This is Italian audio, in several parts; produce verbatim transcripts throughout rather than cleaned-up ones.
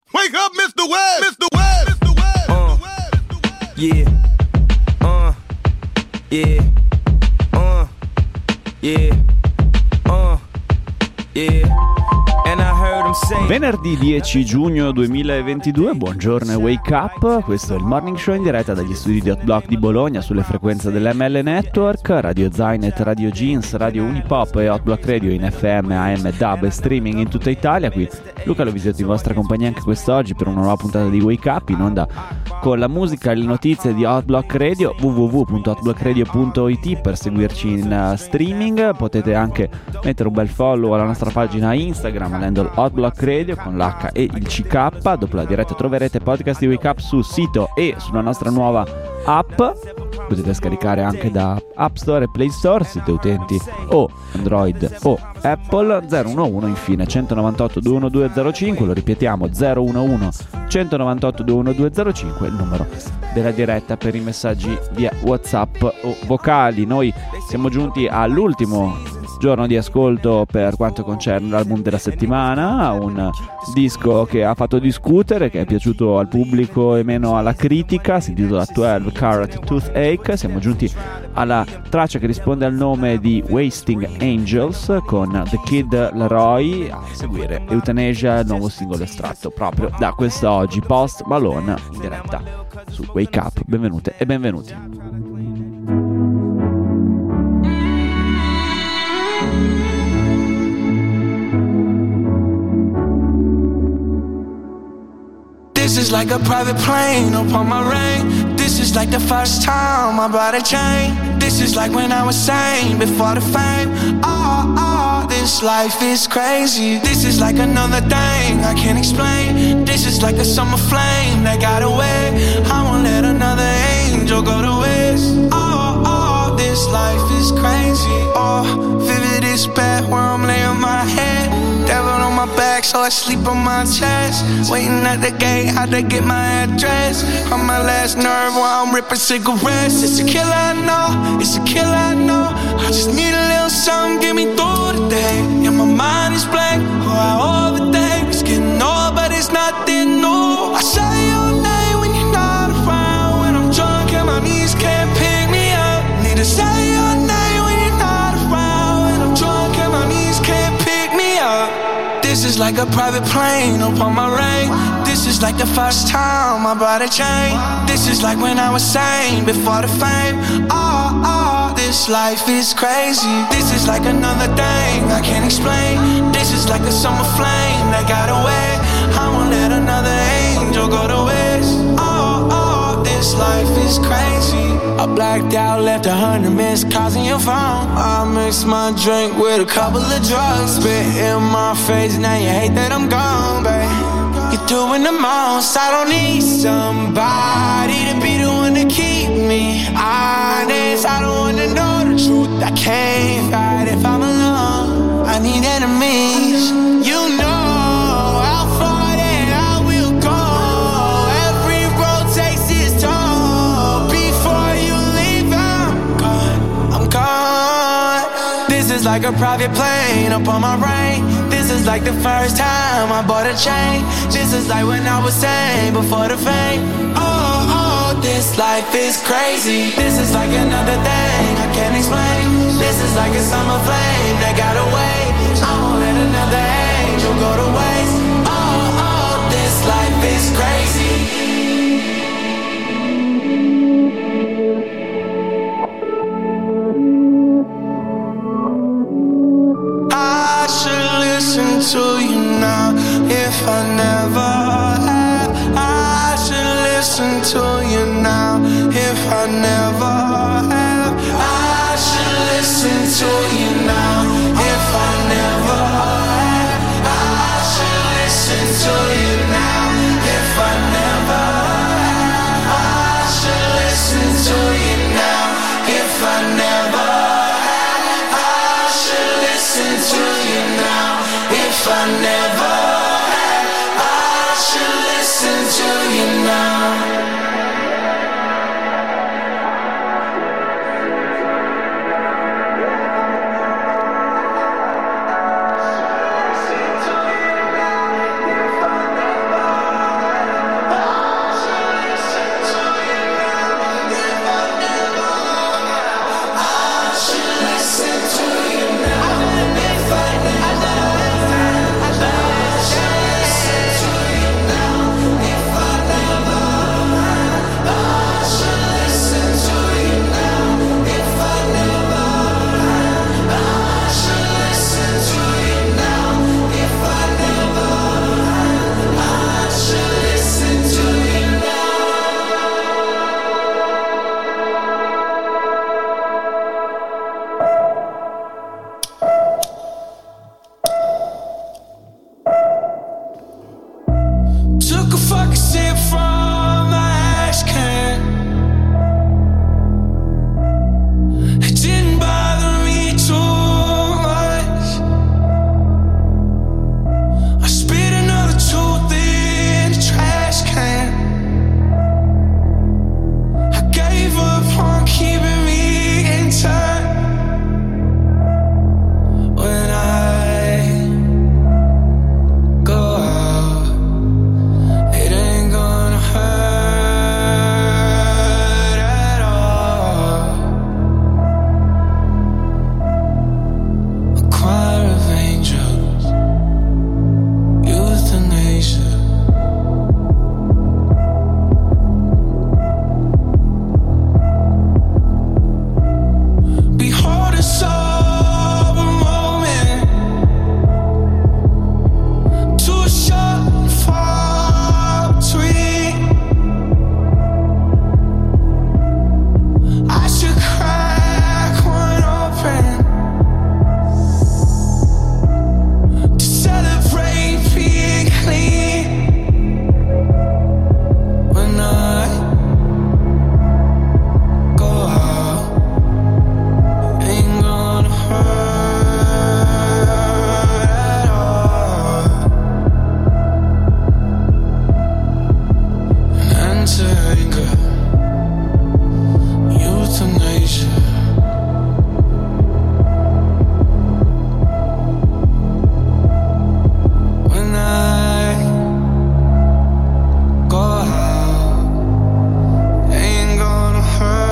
Wake up, Mister Webb! Mister Webb! Mister Webb! Uh, yeah. Uh, yeah. Uh, yeah. Uh, yeah. And I heard him say. Venerdì dieci giugno duemilaventidue, buongiorno e wake up. Questo è il Morning Show in diretta dagli studi di Hot Block di Bologna sulle frequenze dell'M L Network, Radio Zainet, Radio Jeans, Radio Unipop e Hot Block Radio in F M, A M, D A B e streaming in tutta Italia. Qui Luca Lovisotto in vostra compagnia anche quest'oggi per una nuova puntata di Wake Up in onda con la musica e le notizie di Hot Block Radio, w w w punto hot block radio punto i t per seguirci in uh, streaming. Potete anche mettere un bel follow alla nostra pagina Instagram, l'handle Hot Block Radio con l'H e il C K. Dopo la diretta troverete podcast di Wake Up sul sito e sulla nostra nuova app. Potete scaricare anche da App Store e Play Store, siete utenti o Android o Apple. Zero uno uno infine centonovantotto duemiladue zero cinque, lo ripetiamo, zero uno uno centonovantotto duemiladue zero cinque, il numero della diretta per i messaggi via WhatsApp o vocali. Noi siamo giunti all'ultimo giorno di ascolto per quanto concerne l'album della settimana, un disco che ha fatto discutere, che è piaciuto al pubblico e meno alla critica, si intitola twelve Carat Toothache. Siamo giunti alla traccia che risponde al nome di Wasting Angels con The Kid Laroi, a seguire Euthanasia, il nuovo singolo estratto proprio da quest'oggi, Post Malone in diretta su Wake Up. Benvenute e benvenuti. This is like a private plane upon my rain. This is like the first time I bought a chain. This is like when I was sane before the fame. Oh, oh, this life is crazy. This is like another thing I can't explain. This is like a summer flame that got away. I won't let another angel go to waste. Oh, oh, this life is crazy. Oh, vivid is bad where I'm laying my head. Devil on my back, so I sleep on my chest. Waiting at the gate, how to get my address. On my last nerve while I'm ripping cigarettes. It's a killer, I know, it's a killer, I know. I just need a little something, get me through the day. Yeah, my mind is blank, oh, I overthink. It's getting old, but it's nothing new. I say your name when you're not around. When I'm drunk and my knees can't pick me up. Need to say your name when you're not around. When I'm drunk and my knees can't pick me up. This is like a private plane upon my rain. This is like the first time I bought a chain. This is like when I was sane before the fame. Oh, oh, this life is crazy. This is like another thing I can't explain. This is like a summer flame that got away. I won't let another angel go to waste. Oh, oh, this life is crazy. I blacked out, left a hundred missed calls on your phone. I mixed my drink with a couple of drugs. Spit in my face, now you hate that I'm gone, babe. You're doing the most, I don't need somebody to be the one to keep me honest. I don't wanna know the truth, I can't fight if I'm alone. I need enemies, you know. This is like a private plane upon my rain. This is like the first time I bought a chain. This is like when I was sane before the fame. Oh, oh, this life is crazy. This is like another thing I can't explain. This is like a summer flame that got away. I won't let another angel go to waste. Oh, oh, this life is crazy. I should listen to you now if I never have. I should listen to you now if I never have. I should listen to you now if I never have. I should listen to you now if I never have. I should listen to you now if I never have. I should listen to you now if I never had. I should listen to you now. Took a fucking sip from my ash can. It didn't bother me too much. I spit another tooth in the trash can. I gave up on keeping me in touch. When I go out, it ain't gonna hurt at all. A choir of angels, euthanasia. Behold a sober moment, too short and far between. I should crack one open to celebrate being clean. When I go out, ain't gonna hurt at all. An answer, euthanasia. When I go out, ain't gonna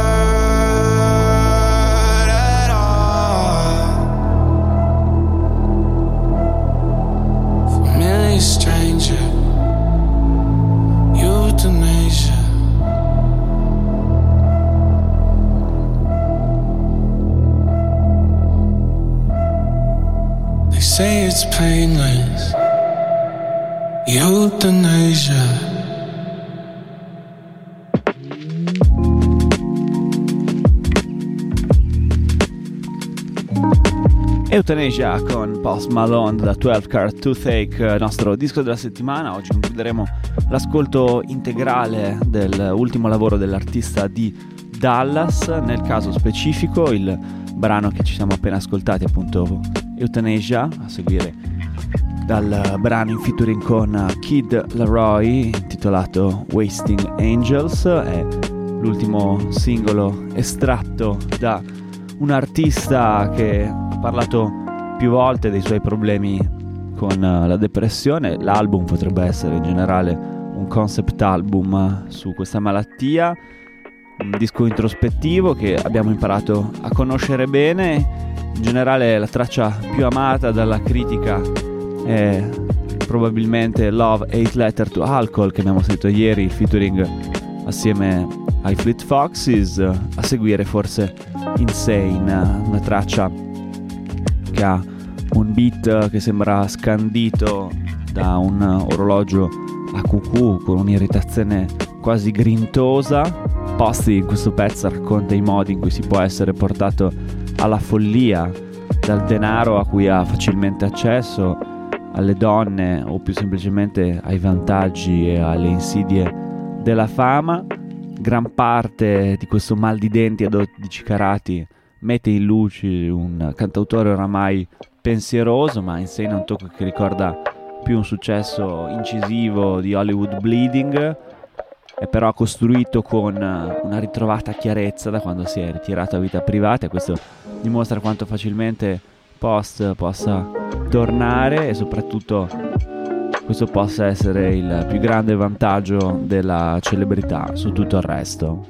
hurt at all. Familiar stranger, euthanasia. They say it's painless, euthanasia. Euthanasia con Post Malone da twelve Carat Toothache, nostro disco della settimana. Oggi concluderemo l'ascolto integrale dell'ultimo lavoro dell'artista di Dallas. Nel caso specifico il brano che ci siamo appena ascoltati, appunto Euthanasia, a seguire dal brano in featuring con Kid Laroi intitolato Wasting Angels. È l'ultimo singolo estratto da un artista che ha parlato più volte dei suoi problemi con la depressione. L'album potrebbe essere in generale un concept album su questa malattia, un disco introspettivo che abbiamo imparato a conoscere bene. In generale la traccia più amata dalla critica è probabilmente Love Eight Letter to Alcohol, che abbiamo sentito ieri, il featuring assieme ai Fleet Foxes. A seguire forse Insane, una traccia che ha un beat che sembra scandito da un orologio a cucù con un'irritazione quasi grintosa. Posti in questo pezzo racconta i modi in cui si può essere portato alla follia, dal denaro a cui ha facilmente accesso, alle donne o più semplicemente ai vantaggi e alle insidie della fama. Gran parte di questo mal di denti a dodici carati mette in luce un cantautore oramai pensieroso, ma Insane è un tocco che ricorda più un successo incisivo di Hollywood Bleeding, è però costruito con una ritrovata chiarezza da quando si è ritirato a vita privata, e questo dimostra quanto facilmente Post possa tornare, e soprattutto questo possa essere il più grande vantaggio della celebrità su tutto il resto.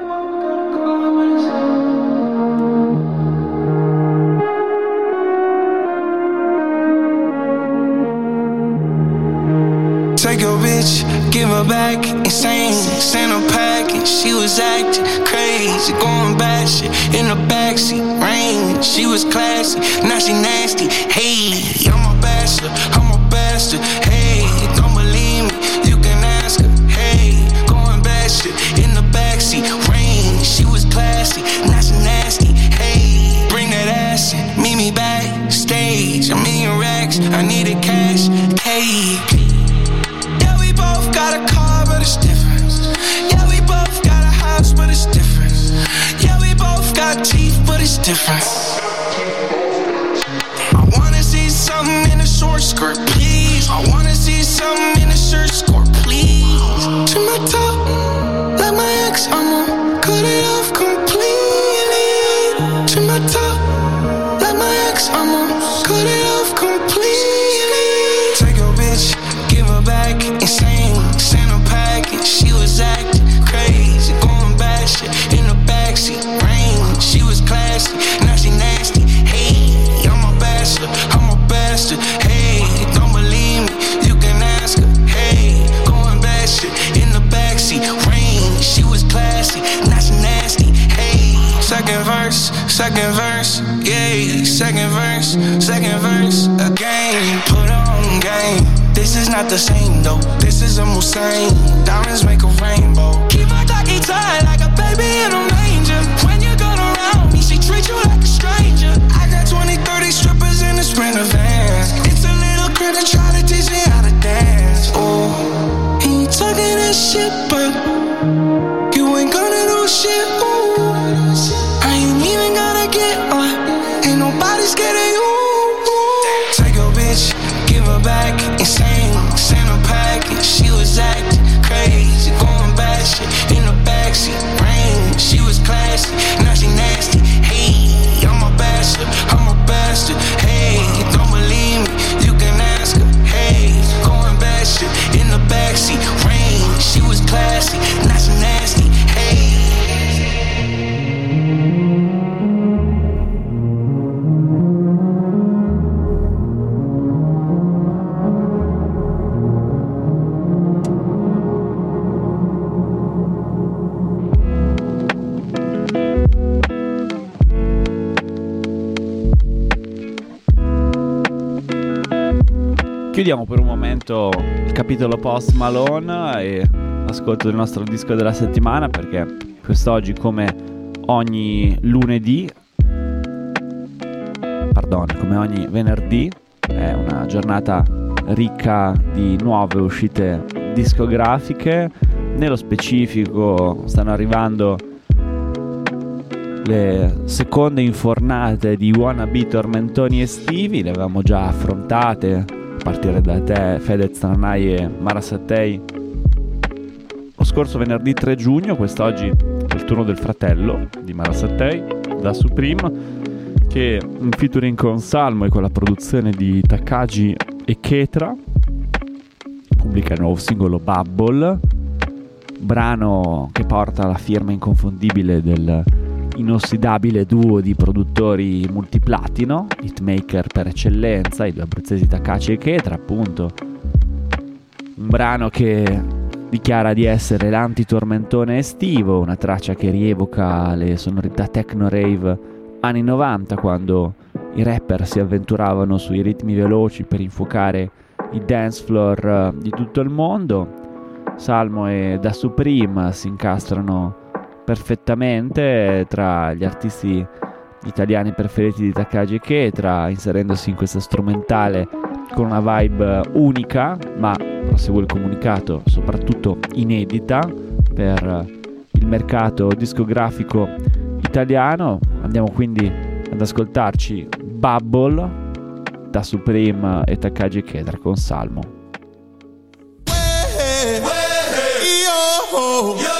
Take your bitch, give her back, insane. Sent her package, she was acting crazy, going bad shit in the backseat, rain. She was classy, now she nasty. Hey, I'm a bachelor, I'm a bastard. Hey, don't believe me, you can ask her. Hey, going bad shit in the backseat, rain. She was classy, now she nasty. Hey, bring that ass in, meet me backstage. I'm in racks, I needed cash. Hey. Both different. I wanna see something in a short skirt, please. I wanna see something in a shirt skirt, please. To my top, like my ex, I'ma cut it off completely. To my top, like my ex, I'ma cut it off completely. Take your bitch, give her back, insane. Send her package, she was acting crazy, going bad shit in the backseat. Rain, she was classy, now she nasty. Hey, I'm a bachelor, I'm a bastard. Hey, don't believe me, you can ask her. Hey, going bad shit in the backseat. Rain, she was classy, now she nasty. Hey, second verse, second verse, yeah, second verse, second verse again. Put on game. This is not the same though. This is a Musain. Diamonds make a rainbow. Keep my cocky tight like a baby in a manger. When you go around me, she treats you like a stranger. I got twenty, thirty strippers in the Sprinter van. It's a little crib and try to teach me how to dance. Oh, he ain't talking that shit, but you ain't gonna do shit. Ooh, I ain't even gonna get on. Ain't nobody scared of you. Take your bitch, give her back, insane, send her package. She was acting crazy, going bad shit in the backseat. Rain, she was classy, now she nasty. Hey, I'm a bachelor, I'm a bastard. Hey, don't believe me, you can ask her. Hey, going bad shit in the backseat. Rain, she was classy, now she nasty. Hey. Chiudiamo per un momento il capitolo Post Malone e l'ascolto del nostro disco della settimana, perché quest'oggi, come ogni lunedì, pardon, come ogni venerdì, è una giornata ricca di nuove uscite discografiche. Nello specifico stanno arrivando le seconde infornate di Wannabe tormentoni estivi, le avevamo già affrontate a partire da te, Fedez Tranai e Mara Sattei lo scorso venerdì tre giugno. Quest'oggi è il turno del fratello di Mara Sattei, Da Supreme, che in featuring con Salmo e con la produzione di Takagi e Ketra pubblica il nuovo singolo Bubble, brano che porta la firma inconfondibile del inossidabile duo di produttori multiplatino, hitmaker per eccellenza, i due abruzzesi Takagi e Ketra, appunto. Un brano che dichiara di essere l'antitormentone estivo, una traccia che rievoca le sonorità techno-rave anni novanta, quando i rapper si avventuravano sui ritmi veloci per infuocare i dance floor di tutto il mondo. Salmo e Da Supreme si incastrano perfettamente tra gli artisti italiani preferiti di Takagi e Ketra, inserendosi in questa strumentale con una vibe unica, ma prosegue il comunicato, soprattutto inedita per il mercato discografico italiano. Andiamo quindi ad ascoltarci Bubble, Da Supreme e Takagi e Ketra con Salmo. Way, way, yo, yo.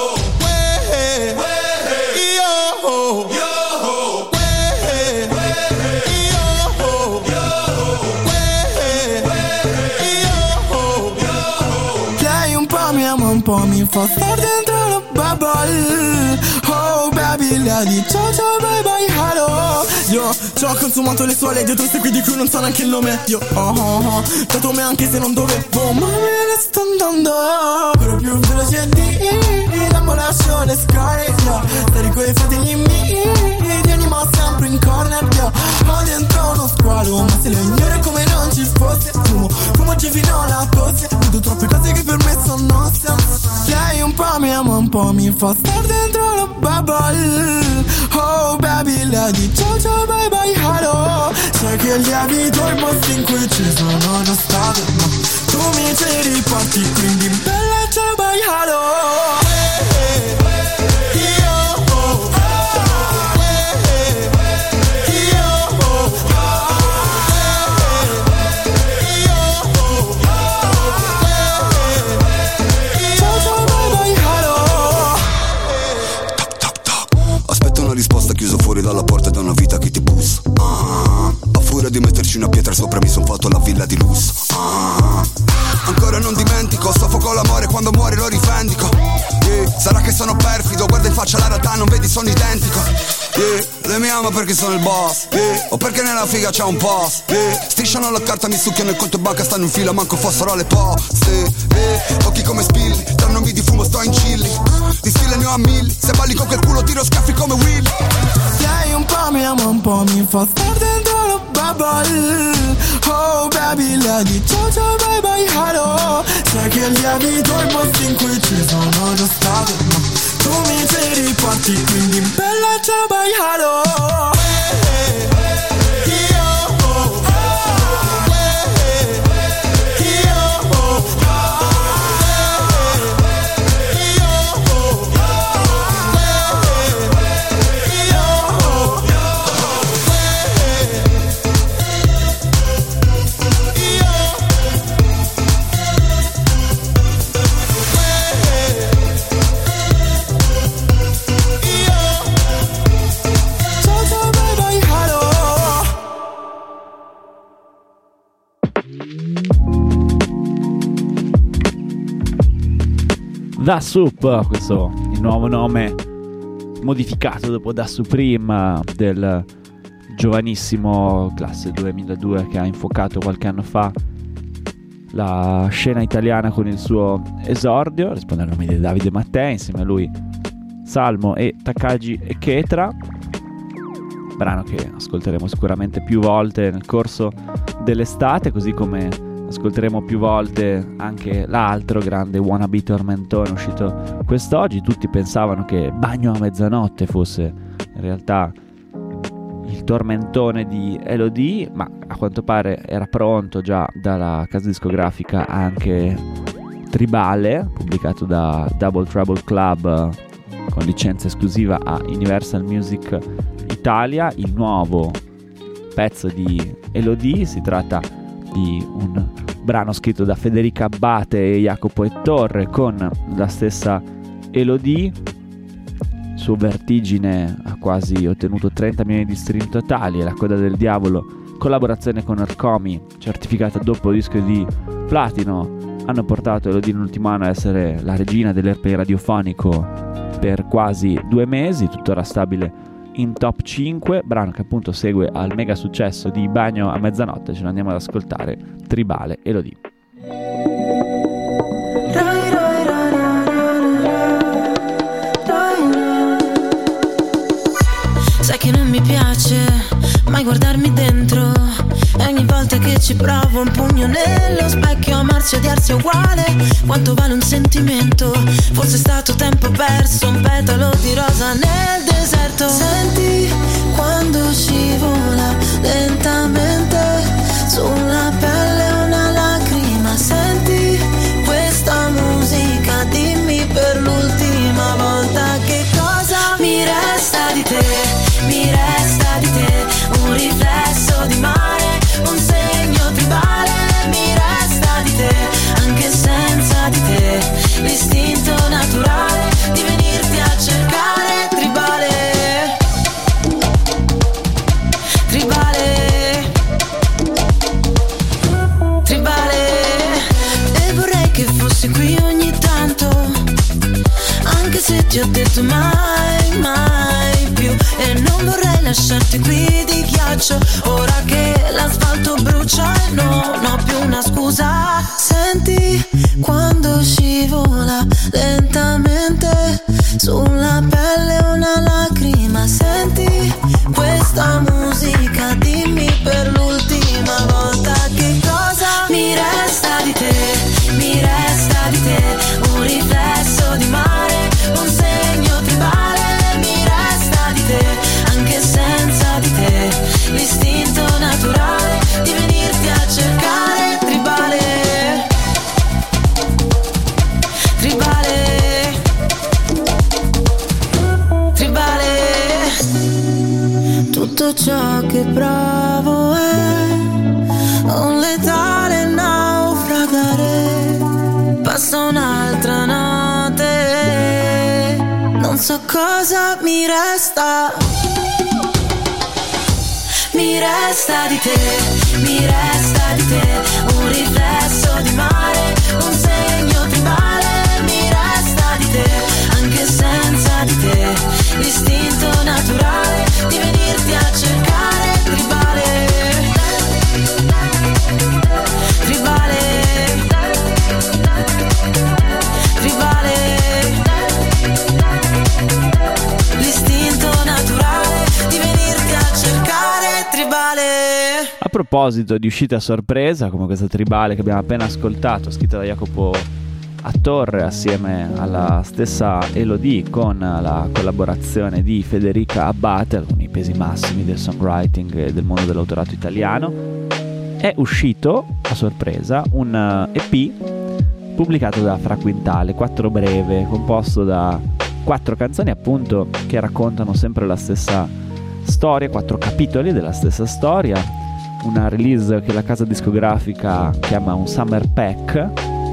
Un po' mi fa star dentro la bubble. Oh baby, lei di ciao ciao bye bye hello. Io ci ho consumato le sue leggi, tu qui di cui non so neanche il nome. Io oh oh oh, dato me anche se non dovevo, ma me ne sto andando. Quello più veloce di dammo lascio le score. Io stare con i fratelli miei, ti animo sempre in corner. Io ho dentro uno squalo, ma se lo ignori come non ci fosse. Fumo, fumo ci fino alla tosse. Vedo troppe cose che per me sono nostre. Lei un po' mi ama, un po' mi fa star dentro la bubble. Oh baby, lei di ciao ciao bye bye hello. Sai che lievito i posti in cui ci sono già stato, ma tu mi ci riporti, quindi bella ciao bye hello. Io oh, oh, mentre sopra mi son fatto la villa di lusso. Ah, ancora non dimentico, soffoco l'amore quando muore lo rivendico. Yeah, sarà che sono perfido, guarda in faccia la realtà, non vedi sono identico. Yeah, lei mi ama perché sono il boss, yeah, o perché nella figa c'è un post, yeah. Strisciano la carta, mi succhiano il conto e banca, stanno in fila, manco fossero le poste, yeah. Occhi come spilli, tra nomi di fumo sto in chilli. Di stile ne ho a mille, se balli con quel culo tiro schiaffi come Will. Lei un po' mi ama, un po' mi fa star dentro lo bubble. Oh baby, lei di ciao ciao bye bye hello. Sai che lievito i posti in cui ci sono già stato, ma tu mi ci riporti, quindi bella ciao bye hello. Da Soup, questo il nuovo nome modificato dopo Da Supreme del giovanissimo classe duemiladue che ha infuocato qualche anno fa la scena italiana con il suo esordio, risponde al nome di Davide Mattei, insieme a lui Salmo e Takagi e Ketra, brano che ascolteremo sicuramente più volte nel corso dell'estate, così come ascolteremo più volte anche l'altro grande wannabe tormentone uscito quest'oggi. Tutti pensavano che Bagno a mezzanotte fosse in realtà il tormentone di Elodie, ma a quanto pare era pronto già dalla casa discografica anche Tribale, pubblicato da Double Trouble Club con licenza esclusiva a Universal Music Italia. Il nuovo pezzo di Elodie, si tratta di un brano scritto da Federica Abbate e Jacopo Ettorre con la stessa Elodie. Su Vertigine ha quasi ottenuto trenta milioni di stream totali e La Coda del Diavolo, collaborazione con Arcomi, certificata doppio disco di platino, hanno portato Elodie nell'ultimo anno a essere la regina dell'Airplay radiofonico per quasi due mesi, tuttora stabile in top cinque, brano che appunto segue al mega successo di Bagno a mezzanotte. Ce lo andiamo ad ascoltare, Tribale, Elodie. Sai che non mi piace mai guardarmi dentro, e ogni volta che ci provo un pugno nello specchio, amarsi e odiarsi è uguale. Quanto vale un sentimento? Forse è stato tempo perso, un petalo di rosa nel deserto. Senti quando scivola lentamente sulla pelle una lacrima. Senti questa musica, dimmi per l'ultima volta che cosa mi resta di te. Mi resta di te un riflesso di mare, un segno tribale. Mi resta di te anche senza di te, l'istinto naturale di venirti a cercare. Tribale, tribale, tribale. E vorrei che fossi qui ogni tanto, anche se ti ho detto mai, mai più. E non vorrei lasciarti qui di ghiaccio, ora che l'asfalto brucia e non ho più una scusa. Senti quando scivola lentamente sulla pelle una lacrima. Senti questa musica, dimmi per l'ultima volta che cosa mi resta di te. Mi resta di te un riflesso di mare, un segno tribale. Mi resta di te anche senza di te, l'istinto naturale di venirti a cercare. Tribale, tribale, tribale. Tutto ciò che provo è un letale naufragare. Passa un'altra notte, non so cosa mi resta. mi resta di te, mi resta di te, un riflesso di mare, un segno tribale, mi resta di te, anche senza di te, l'istinto naturale di venirti a cercare, tribale, tribale, tribale, l'istinto naturale di venirti a cercare, tribale. A proposito di uscite a sorpresa, come questa Tribale che abbiamo appena ascoltato, scritta da Jacopo a Torre assieme alla stessa Elodie, con la collaborazione di Federica Abbate, alcuni pesi massimi del songwriting e del mondo dell'autorato italiano, è uscito a sorpresa un E P pubblicato da Fra Quintale, quattro breve, composto da quattro canzoni appunto che raccontano sempre la stessa storia, quattro capitoli della stessa storia. Una release che la casa discografica chiama un Summer Pack.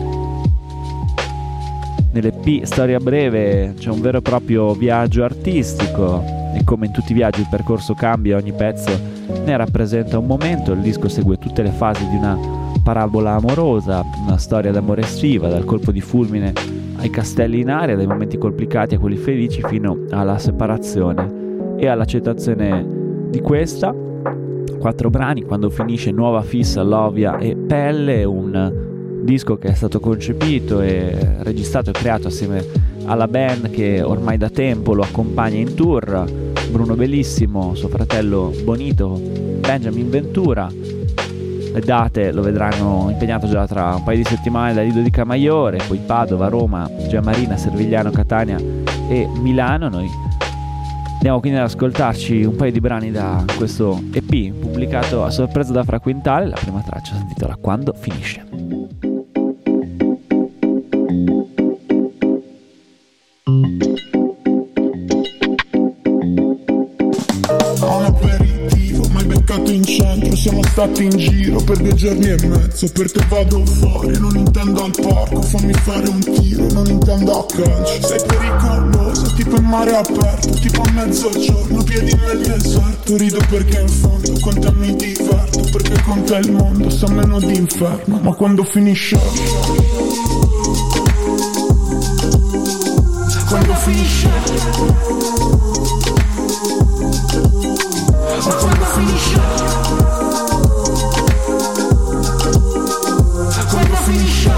Nell'E P Storia Breve c'è un vero e proprio viaggio artistico e, come in tutti i viaggi, il percorso cambia, ogni pezzo ne rappresenta un momento. Il disco segue tutte le fasi di una parabola amorosa, una storia d'amore estiva, dal colpo di fulmine ai castelli in aria, dai momenti complicati a quelli felici, fino alla separazione e all'accettazione di questa. Quattro brani, Quando finisce, Nuova fissa, Lovia e Pelle, un disco che è stato concepito e registrato e creato assieme alla band che ormai da tempo lo accompagna in tour, Bruno Bellissimo, suo fratello Bonito, Benjamin Ventura. Le date lo vedranno impegnato già tra un paio di settimane da Lido di Camaiore, poi Padova, Roma, Giamarina, Servigliano, Catania e Milano. Noi andiamo quindi ad ascoltarci un paio di brani da questo E P pubblicato a sorpresa da Fra Quintale. La prima traccia si intitola Quando finisce. Un aperitivo, mai beccato in centro, siamo stati in giro per due giorni e mezzo. Per te vado fuori, non intendo al parco, fammi fare un tiro, non intendo a calcio. Sei pericoloso, tipo in mare aperto, tipo a mezzogiorno, piedi nel deserto. Rido perché in fondo con te mi diverto, perché con te il mondo sa meno d'inferno. Ma quando finisce, quando finisce, ma quando finisce, quando finisce.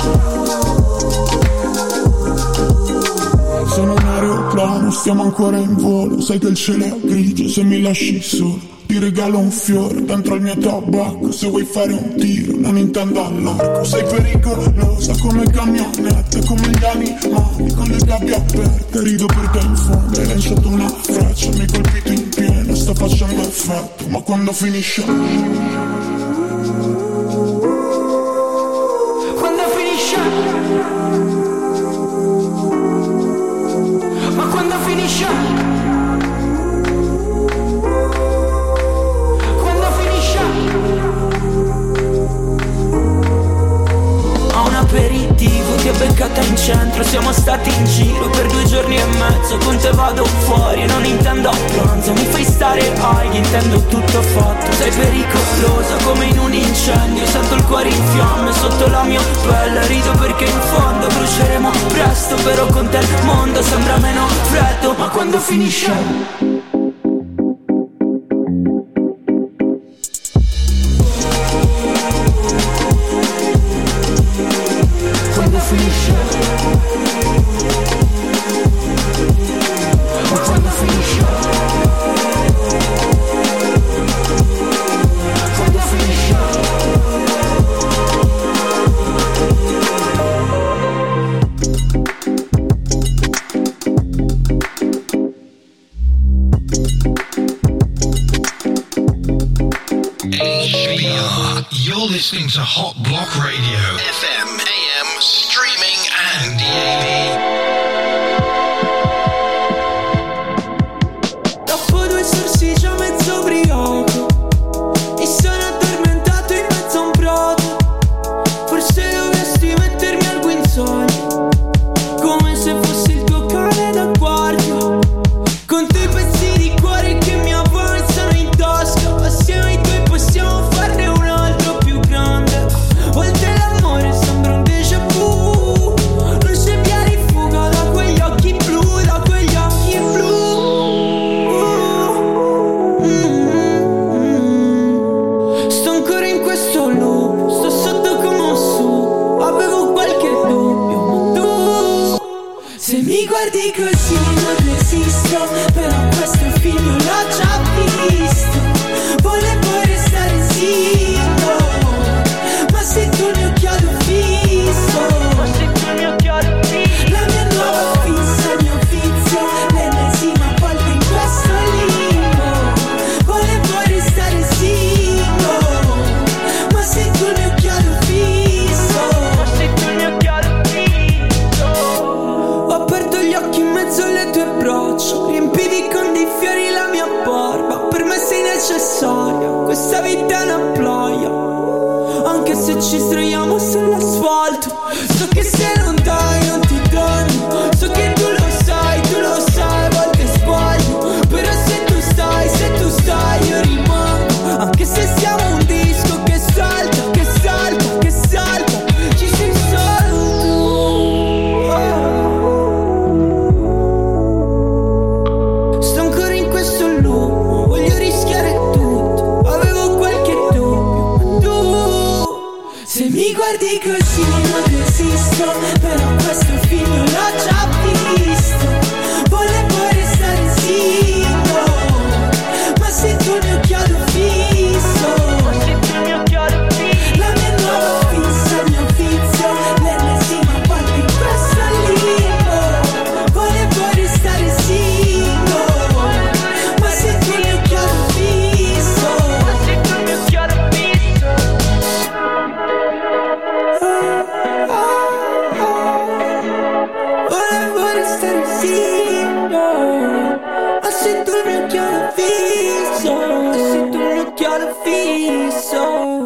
Sono un aeroplano, stiamo ancora in volo. Sai che il cielo è grigio, se mi lasci solo ti regalo un fiore dentro il mio tabacco. Se vuoi fare un tiro, non intendo all'arco. Sei pericolosa come camionette, come gli animali con le gabbie aperte. Rido perché in fondo hai lanciato una freccia, mi hai colpito in pieno, sta facendo effetto. Ma quando finisce, quando finisce, ma quando finisce, aperitivo, ti ho beccata in centro, siamo stati in giro per due giorni e mezzo. Con te vado fuori e non intendo a pranzo, mi fai stare high, intendo tutto fatto. Sei pericolosa come in un incendio, sento il cuore in fiamme sotto la mia pelle. Rido perché in fondo bruceremo presto, però con te il mondo sembra meno freddo. Ma quando finisce, listening to Hot Block Radio, F M, A M, streaming and D A B. Dopo due sorsi già mezzo ubriaco, mi sono addormentato in mezzo a un prato. Forse dovresti mettermi al guinzaglio, come se fossi il tuo cane da guardia. Con te pezzi di cuore che mi avanzano in tasca, passi Se mi guardi così non resisto, però questo film io l'ho già visto. Volevo restare zitto, ma sei tu il mio chiodo fisso. Ma sei tu il mio chiodo fisso. La mia nuova fissa, il mio vizio, l'ennesima volta in questo limbo. Volevo restare zitto, ma sei tu il mio chiodo fisso. Ma sei tu il mio chiodo fisso. Ho aperto gli occhi in mezzo alle tue braccia, riempiti con dei fiori la mia barba. Per me sei necessaria, questa vita è una ploia, anche se ci sdraiamo sull'asfalto. So che se non dai non ti danno, so che tu lo sai, tu lo sai, a volte sbaglio. Però se tu stai, se tu stai io rimango, anche se siamo un disco che salta, che salta, che salta. Ci sei solo tu. Sto ancora in questo loop, voglio rischiare tutto, avevo qualche dubbio, ma tu se mi guardi così non resisto, però questo film io l'ho già visto. Volevo restare zitto, ma sei tu il mio chiodo fisso. Ma sei tu il mio chiodo fisso. La mia nuova fissa, il mio vizio, l'ennesima volta in questo limbo. Volevo restare zitto, ma sei tu il mio chiodo fisso. Ma sei tu il mio chiodo fisso. Volevo restare zitto, ma sei tu il mio chiodo fisso. Ma sei tu il mio chiodo fisso.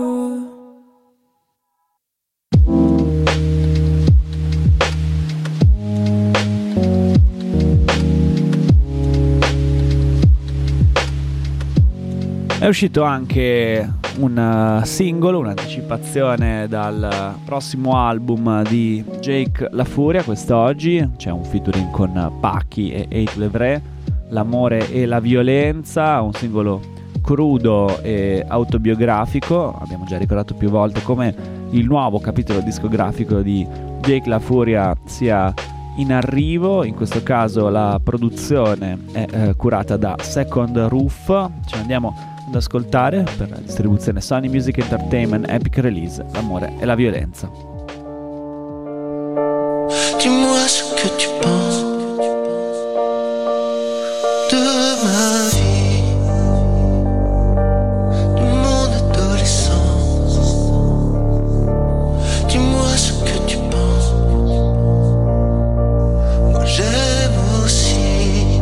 È uscito anche un singolo, un'anticipazione dal prossimo album di Jake La Furia. Quest'oggi c'è un featuring con Pacchi e Eight Levre, L'amore e la violenza, un singolo crudo e autobiografico. Abbiamo già ricordato più volte come il nuovo capitolo discografico di Jake La Furia sia in arrivo. In questo caso la produzione è eh, curata da Second Roof. Ci andiamo ad ascoltare per la distribuzione Sony Music Entertainment Epic Release, L'amore e la violenza. Dis-moi ce que tu penses de ma vie, de mon adolescence. Dis-moi ce que tu penses, moi j'aime aussi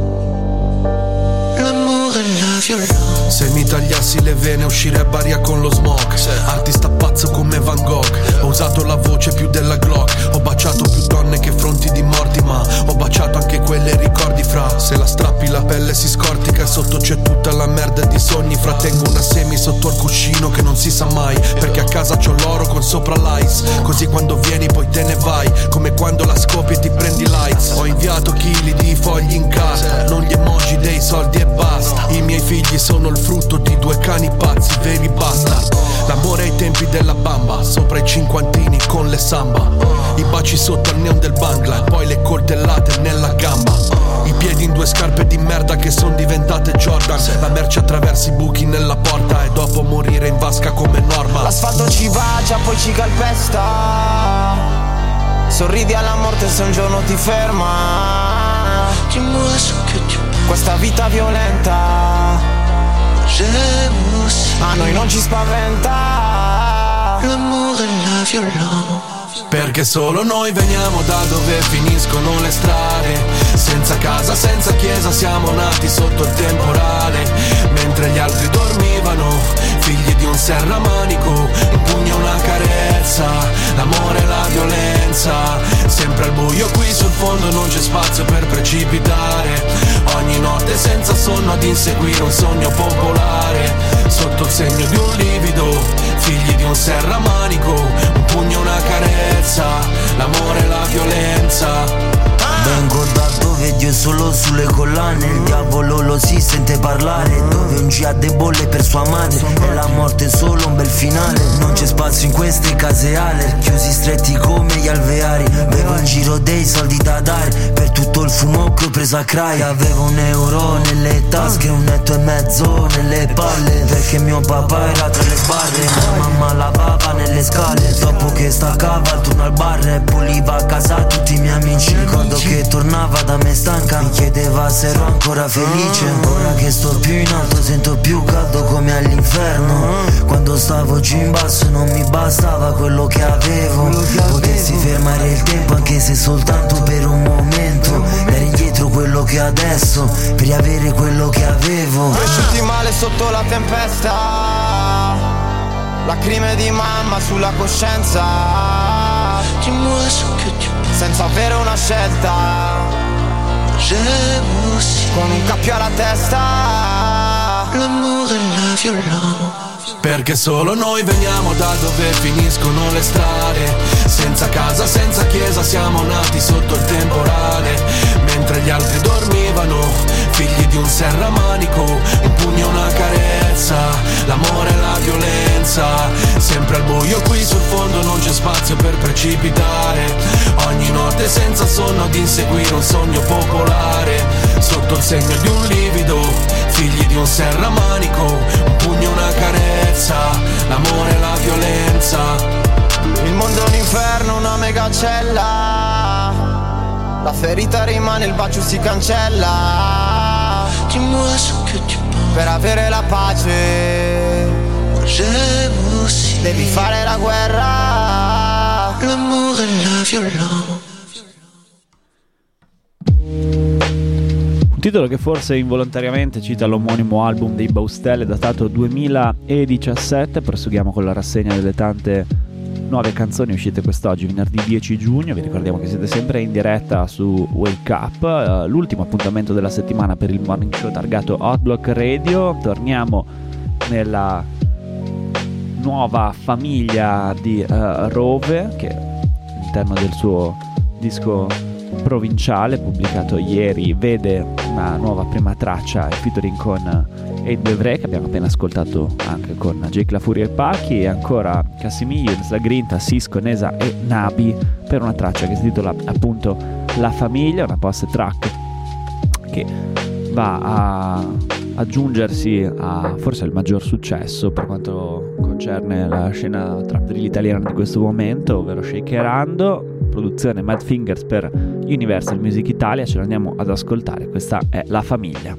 l'amour et la violence. Se mi tagliassi le vene uscirei a Baria con lo smog. Artista pazzo come Van Gogh. Ho usato la voce più della Glock. Ho baciato più donne che fronti di morti, ma ho baciato anche quelle ricordi fra. Se la strappi la pelle si scortica e sotto c'è tutta la merda di sogni. Fra tengo una semi sotto al cuscino che non si sa mai, perché a casa c'ho l'oro con sopra l'ice. Così quando vieni poi te ne vai, come quando la scopi e ti prendi lights. Ho inviato chili di fogli in carta, non gli emoji dei soldi e basta. I miei figli sono il frutto di due cani pazzi veri bastard. L'amore ai tempi della bamba, sopra i cinquantini con le samba. I baci sotto al neon del Bangla e poi le coltellate nella gamba. I piedi in due scarpe di merda che son diventate Jordan. La merce attraverso i buchi nella porta e dopo morire in vasca come Norma. L'asfalto ci bacia poi ci calpesta, sorridi alla morte se un giorno ti ferma. Dis-moi ce que tu penses, questa vita violenta j'aime aussi a noi non ci spaventa l'amour et la violence. Perché solo noi veniamo da dove finiscono le strade. Senza casa, senza chiesa, siamo nati sotto il temporale. Mentre gli altri dormivano, figli di un serramanico, un pugno e una carezza, l'amore e la violenza. Sempre al buio qui sul fondo non c'è spazio per precipitare. Ogni notte senza sonno ad inseguire un sogno popolare. Sotto il segno di un livido, figli di un serramanico, un pugno e una carezza, l'amore e la violenza. Vengo da dove Dio è solo sulle collane, il diavolo lo si sente parlare, dove un jihad è bolle per sua madre e la morte è solo un bel finale. Non c'è spazio in queste case ale, chiusi stretti come gli alveari. Bevo un giro dei soldi da dare per tutto il fumo che ho preso a cry. Avevo un euro nelle tasche, un netto e mezzo nelle palle, perché mio papà era tra le sbarre, mia mamma lavava nelle scale. Dopo che staccava al turno al bar e puliva a casa tutti i miei amici. Ricordo che tornava da me stanca, mi chiedeva se ero ancora felice. Ora che sto più in alto sento più caldo come all'inferno. Quando stavo giù in basso non mi bastava quello che avevo. Potessi fermare il tempo anche se soltanto per un momento, dare indietro quello che adesso per riavere quello che avevo. Cresciuti male sotto la tempesta, lacrime di mamma sulla coscienza, senza avere una scelta, con un cappio alla testa. L'amour et la violence. Perché solo noi veniamo da dove finiscono le strade. Senza casa, senza chiesa, siamo nati sotto il temporale. Mentre gli altri dormivano, figli di un serramanico, un pugno, una carezza, l'amore e la violenza. Sempre al buio qui sul fondo non c'è spazio per precipitare. Ogni notte senza sonno ad inseguire un sogno popolare. Sotto il segno di un livido, figli di un serramanico, un pugno, una carezza, l'amore e la violenza. Il mondo è un inferno, una megacella, la ferita rimane, il bacio si cancella. Per avere la pace devi fare la guerra. L'amour et la violence. Un titolo che forse involontariamente cita l'omonimo album dei Baustelle datato duemiladiciassette. Proseguiamo con la rassegna delle tante nuove canzoni uscite quest'oggi, venerdì dieci giugno. Vi ricordiamo che siete sempre in diretta su Wake Up, uh, l'ultimo appuntamento della settimana per il morning show targato Hot Block Radio. Torniamo nella nuova famiglia di uh, Rove, che all'interno del suo disco provinciale pubblicato ieri vede una nuova prima traccia in featuring con Ed Bevre, che abbiamo appena ascoltato anche con Jake La Furia e Pachi, e ancora Casimiro, La Grinta, Sisco, Nesa e Nabi per una traccia che si intitola appunto La Famiglia, una post track che va a aggiungersi a forse il maggior successo per quanto concerne la scena trap drill italiana di questo momento, ovvero Shakerando, produzione Mad Fingers per Universal Music Italia. Ce l'andiamo ad ascoltare, questa è La Famiglia.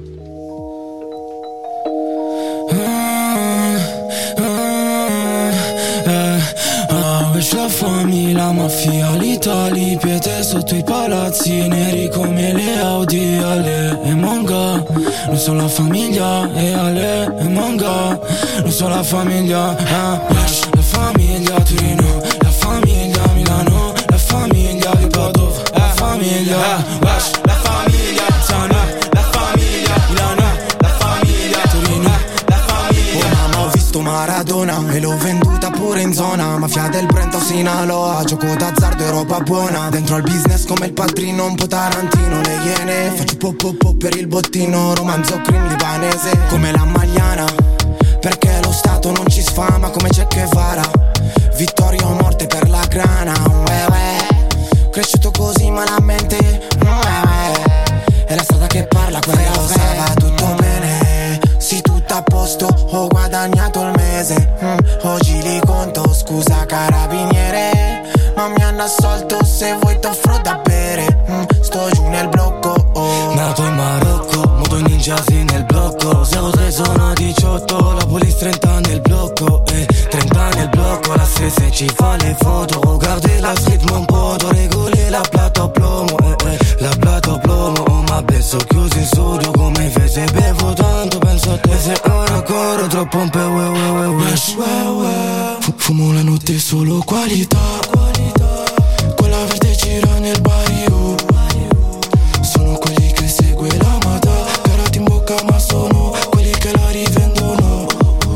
La famiglia, mafia, l'Italia, pietre sotto i palazzi neri come le Audi, Ale e Manga. Non sono la famiglia, e Ale e Manga. Non sono la famiglia, eh. La famiglia Torino, la famiglia Milano, la famiglia di Padova, la famiglia, Wesh, la famiglia Zana, la famiglia Milano, la famiglia Torino, la famiglia. Oh mamma, ho visto Maradona e l'ho venduta pure in zona. Mafia del Brento, Sinaloa, gioco d'azzardo e roba buona. Dentro al business come il padrino, un po' Tarantino, le iene. Faccio pop pop pop per il bottino, romanzo crim libanese come la Magliana, perché lo Stato non ci sfama come Che Guevara. Vittoria o morte per la grana, uè, uè. Cresciuto così malamente, uè, uè. È la strada che parla, quella lo va tutto bene. Sì, tutto a posto, ho guadagnato il mese, mm, oggi li conto, scusa carabiniere, ma mi hanno assolto, se vuoi t'offro da bere, mm, sto giù nel blocco, oh. Nato in Marocco, moto ninja sì nel blocco, zero tre sono diciotto, la police trenta nel blocco, eh, trenta nel blocco, la stessa ci fa le foto, guardi la street ma un po', regoli la plato plomo, eh, eh, la plato plomo, oh ma beso chiuso in studio come fece, bevo tanto, penso a te, se ora corro troppo un pe' we we we we, F- fumo la notte solo qualità, quella verde gira nel barrio, sono quelli che segue la moda, carati in bocca ma sono quelli che la rivendono,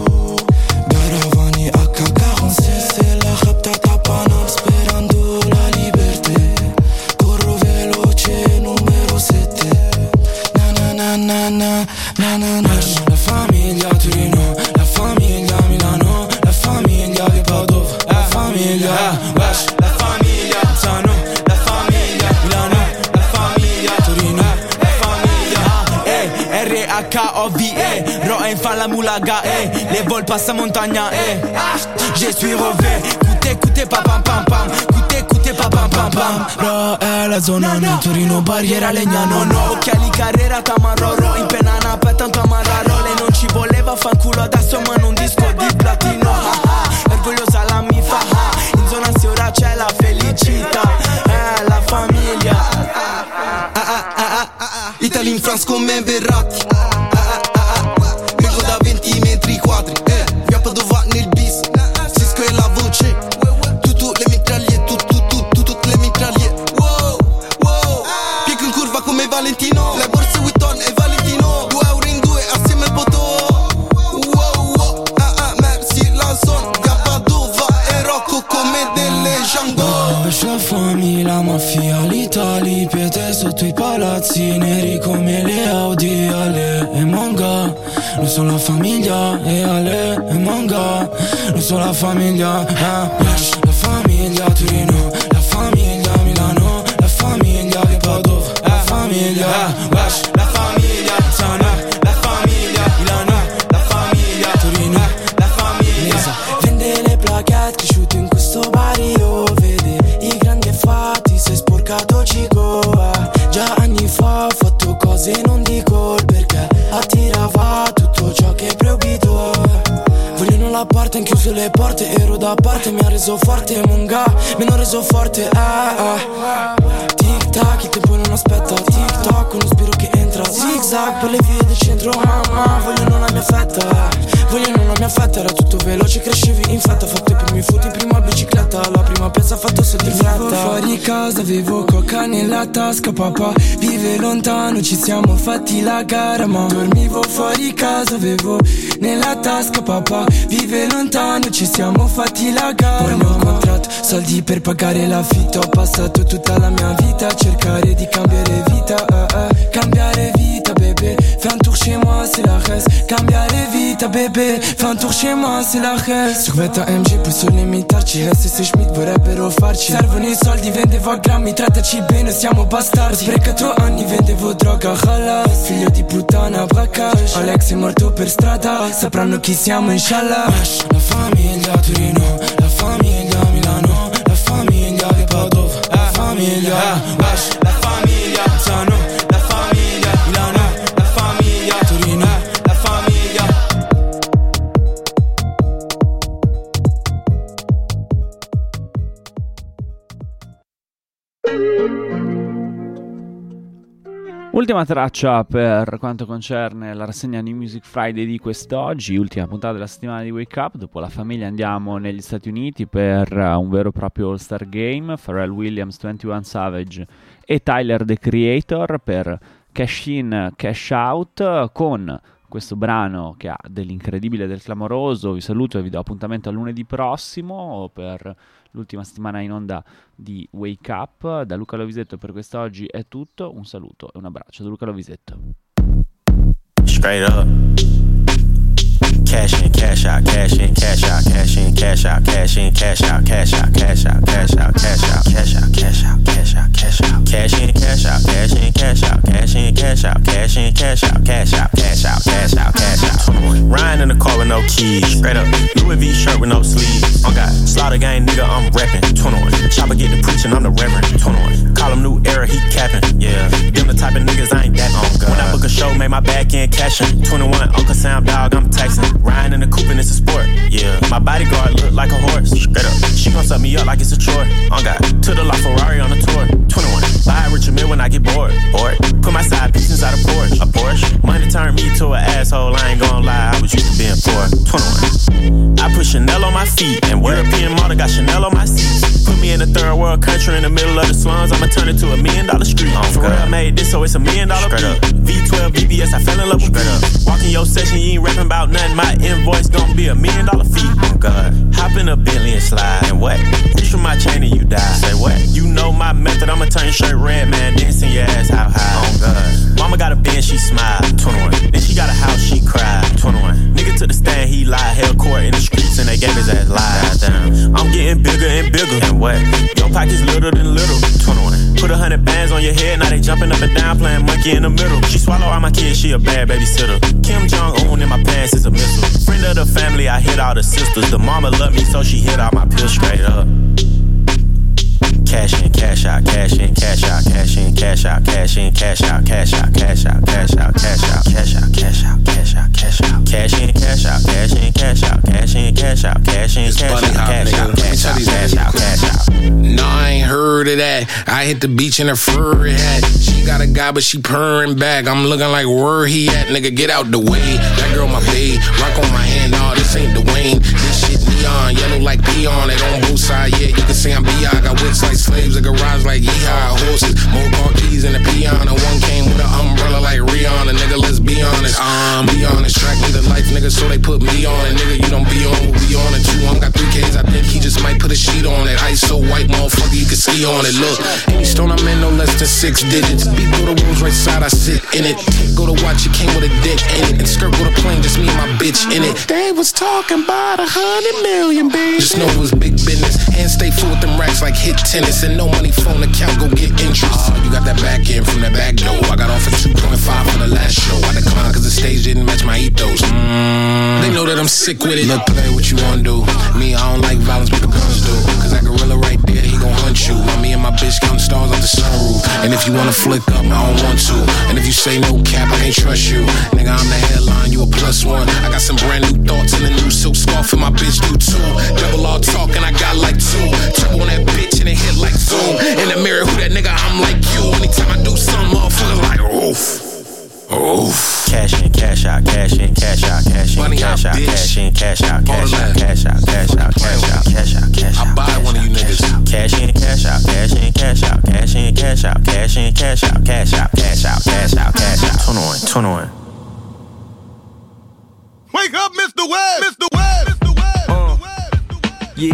Garavani acca quarantasei, la rapta tapana sperando la libertà, corro veloce numero sette, na na na na na na na na. La famiglia Torino, la famiglia Milano, la famiglia di Padova, la famiglia, wesh, la famiglia Zano, la famiglia H O V E Roen fa la moulaga e les vols passent à montagna e je suis rové. Écoutez, écoutez, pa pam pam pam. Écoutez, écoutez, pa pam pam pam. Ro è la zona, no, Torino, Barriera, Legnano, no. Occhiali, Carrera, Tamaroro. In penana, per tanto amarraro. Lei non ci voleva, fanculo adesso, ma non disco di platino. Orgogliosa la mi fa, in zona se ora c'è la felicità. Eh, la famiglia. Ah, ah, ah, ah, ah. Italy in France come Verratti. Ah, ah, ah, ah. Vengo da venti metri quadri. Eh, rappo dove nel bis. Cisco e la voce. Tu, tu, le mitraglie. Tu, tu, tu, tu, tutte le mitraglie. Wow, wow. Piego in curva come Valentino. Le borse Vuitton e Valentino. Due euro in due assieme al botto. Wow, wow. Ah, ah, merci la zone. Gabadova e Rocco come delle Django. Wesh la famille, la mafia, l'Italie, piede sotto i palazzi neri come le Audi, Ale e Manga. Noi sono la famiglia, e Ale e Manga. Noi sono la famiglia, eh. Wesh la famiglia, Torino, la famiglia, Milano, la famiglia di Padova, la famiglia, wesh la famiglia, Sana, la famiglia, Milano, la famiglia, Torino, la famiglia. Vende le plaquette cresciute in questo barrio, vede i grandi fatti, sei sporcato cico, eh. Già anni fa ho fatto cose non dico il perché, attirava tutto ciò che è proibito, eh. Vogliono la parte, han chiuso le porte, ero da parte, mi ha reso forte, Monga, mi hanno reso forte, eh, eh. Tic tac, il tempo non aspetta, tic toc, uno spiro che entra, zig zag per le vie del centro, mamma, vogliono la mia fetta, vogliono la mia fetta, era tutto veloce, crescevi in fretta, fatto i primi furti, prima bicicletta, la prima piazza fatto soldi in fretta. Vivo fuori casa, avevo coca nella tasca, papà vive lontano, ci siamo fatti la gara, ma dormivo fuori casa, avevo nella tasca, papà vive lontano, ci siamo fatti la gara. Poi mi ho incontrato soldi per pagare l'affitto, ho passato tutta la mia vita a cercare di cambiare vita, eh, eh. Cambiare vita, bébé, fais un tour chez moi, c'est la reste. Cambiare vita, bébé, fais un tour chez moi, c'est la reste. Survetta M G, poi solo limitarci, S S Schmidt vorrebbero farci. Servono i soldi, vendevo a grammi, trattaci bene, siamo bastardi. Ho sprecato anni, vendevo droga, khalas. Figlio di puttana, Brakash. Alex è morto per strada, sapranno chi siamo, inshallah. La famiglia, Torino, la famiglia, Milano, la famiglia di Padova, la famiglia, wesh, la famiglia, Zano, la famiglia, Milano, la famiglia, Torino, la famiglia. Ultima traccia per quanto concerne la rassegna New Music Friday di quest'oggi, ultima puntata della settimana di Wake Up. Dopo la famiglia andiamo negli Stati Uniti per un vero e proprio All-Star Game, Pharrell Williams, ventuno Savage e Tyler The Creator per Cash In, Cash Out, con questo brano che ha dell'incredibile e del clamoroso. Vi saluto e vi do appuntamento a lunedì prossimo per l'ultima settimana in onda di Wake Up. Da Luca Lovisetto per quest'oggi è tutto, un saluto e un abbraccio da Luca Lovisetto. Straight up. Cash in, cash out, cash in, cash out, cash in, cash out, cash in, cash out, cash out, cash out, cash out, cash out, cash out, cash out, cash out, cash out, cash in, cash out, cash in, cash out, cash in, cash out, cash in, cash out, cash out, cash out, cash out, cash out. Riding in the car with no keys, straight up. Louis V shirt with no sleeves. Oh God, Slaughter Gang nigga, I'm reppin'. twenty-one. Chopper get to preaching, I'm the reverend. twenty-one. Call him new era, he capping. Yeah, them the type of niggas I ain't that on. When I book a show, make my back end cashin'. twenty-one, Uncle Sam dog, I'm taxing. Riding in the coupe and it's a sport. Yeah, my bodyguard look like a horse. Straight up, she gon' suck me up like it's a chore. Oh God, to the La Ferrari on a tour. twenty-one, buy a Richard Mille when I get bored. Bored, put my side piece inside a Porsche. A Porsche, money turned me to an asshole. I ain't gon' lie, I was used to being poor. twenty-one, I put Chanel on my feet and European model got Chanel on my seats. Put me in a third world country in the middle of the slums. I'ma turn it to a million dollar street. Oh, for real, made this so it's a million dollar beat. V twelve V B S, I fell in love with it. Walk in your session, you ain't rapping about nothing. My invoice gon' be a million dollar fee. Oh God, hop in a Bentley and slide. And what? Reach for my chain and you die. Say what? You know my method, I'ma turn your shirt red, man. Then send your ass how high. Oh God, mama got a Benz, she smile. twenty-one, then she got a house, she cried. twenty-one, nigga to the stand, he lied. Held court in the streets and they gave his ass lies. Damn, I'm getting bigger and bigger. And what? Your pockets little than little. twenty-one. Put a hundred bands on your head, now they jumping up and down, playing monkey in the middle. She swallow all my kids, she a bad babysitter. Kim Jong-un in my pants is a missile. Friend of the family, I hit all the sisters. The mama love me, so she hit all my pills straight up. Cash in, cash out, cash in, cash out, cash in, cash out, cash in, cash out, cash out, cash out, cash out, cash out, cash out, cash out, cash out, cash out, cash in, cash out, cash in, cash out, cash in, cash out, cash in, cash out, cash out, cash out, cash out, cash out. No, I ain't heard of that. I hit the beach in a furry hat. She got a guy, but she purring back. I'm looking like where he at, nigga. Get out the way. That girl my babe, rock on my hand. Nah, this ain't Dwayne. This shit neon, yellow like peon. It on both sides, yeah. You can see I'm B I got whips like slaves, a garage like yeehaw horses. More car keys in the peon. And one came with an umbrella like Rihanna. Nigga, let's be honest. Um, be honest. Track me the life, nigga, so they put me on it. Nigga, you don't be on what we on it. Two, I'm got three K's. I think he just might put a sheet on it. Ice so white, motherfucker, you can ski on it. Look, any stone I'm in, no less than six digits. Beat go to Rolls right side, I sit in it. Go to watch, it came with a dick in it. And skirt with a plane, just me and my bitch in it. They was talking about a hundred million, baby. Just know it was big business. Hands stay full with them racks like hit tennis. And no money phone account, go get interest. Uh, you got that back end from that back door. I got off at two point five for the last show. I declined cause the stage didn't match my ethos. Mm, they know that I'm sick with it. Look, play what you wanna do. Me, I don't like violence, but the guns do. Cause that gorilla right there, he gon' hunt you. While me and my bitch counting stars off the sunroof. And if you wanna flick up, I don't want to. And if you say no cap, I can't trust you. Nigga, I'm the headline, you a plus one. I got some brand new thoughts and a new silk scarf, and my bitch do too. Double all talk and I got like two. Turbo on that bitch and it hit like zoom. In the mirror, who that nigga? I'm like you. Anytime I do something, motherfuckers like oof. Oof. Cash in, cash out, cash in, cash out, cash in, cash out, cash in, cash out, cash out, cash out, cash out, cash out, cash out, cash out. I buy one of you niggas. Cash in, cash out, cash in, cash out, cash in, cash out, cash in, cash out, cash out, cash out, cash out, cash out. twenty-one, twenty-one. Wake up, Mister Webb, Mister Webb.